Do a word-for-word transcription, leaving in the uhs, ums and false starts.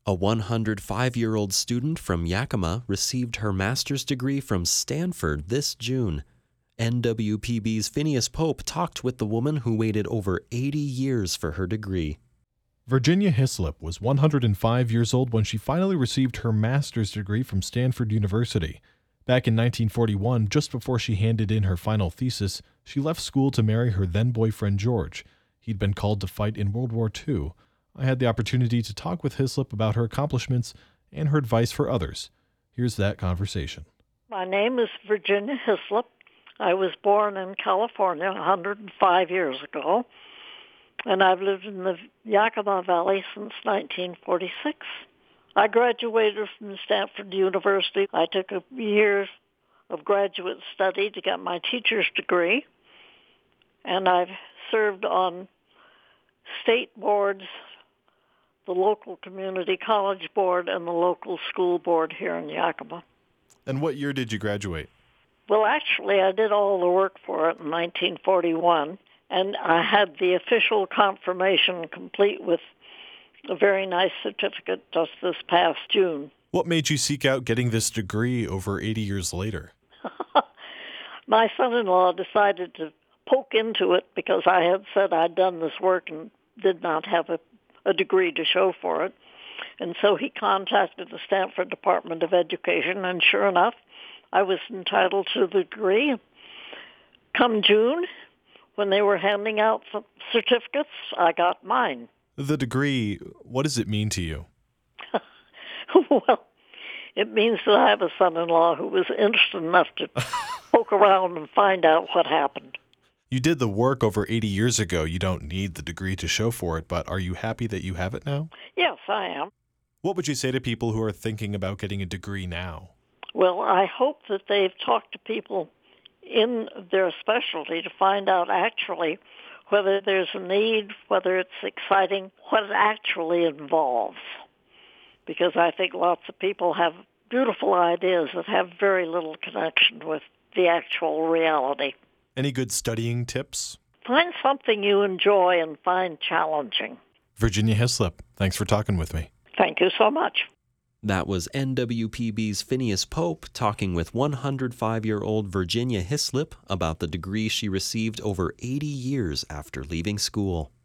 A one hundred five-year-old student from Yakima received her master's degree from Stanford this June. N W P B's Phineas Pope talked with the woman who waited over eighty years for her degree. Virginia Hislop was one hundred five years old when she finally received her master's degree from Stanford University. Back in nineteen forty-one, just before she handed in her final thesis, she left school to marry her then-boyfriend George. He'd been called to fight in World War Two. I had the opportunity to talk with Hislop about her accomplishments and her advice for others. Here's that conversation. My name is Virginia Hislop. I was born in California one hundred five years ago, and I've lived in the Yakima Valley since nineteen forty-six. I graduated from Stanford University. I took a year of graduate study to get my teacher's degree, and I've served on state boards, the local community college board, and the local school board here in Yakima. And what year did you graduate? Well, actually, I did all the work for it in nineteen forty-one, and I had the official confirmation complete with a very nice certificate just this past June. What made you seek out getting this degree over eighty years later? My son-in-law decided to poke into it because I had said I'd done this work and did not have a, a degree to show for it. And so he contacted the Stanford Department of Education, and sure enough, I was entitled to the degree. Come June, when they were handing out certificates, I got mine. The degree, what does it mean to you? Well, it means that I have a son-in-law who was interested enough to poke around and find out what happened. You did the work over eighty years ago. You don't need the degree to show for it, but are you happy that you have it now? Yes, I am. What would you say to people who are thinking about getting a degree now? Well, I hope that they've talked to people in their specialty to find out actually whether there's a need, whether it's exciting, what it actually involves. Because I think lots of people have beautiful ideas that have very little connection with the actual reality. Any good studying tips? Find something you enjoy and find challenging. Virginia Hislop, thanks for talking with me. Thank you so much. That was N W P B's Phineas Pope talking with one hundred five-year-old Virginia Hislop about the degree she received over eighty years after leaving school.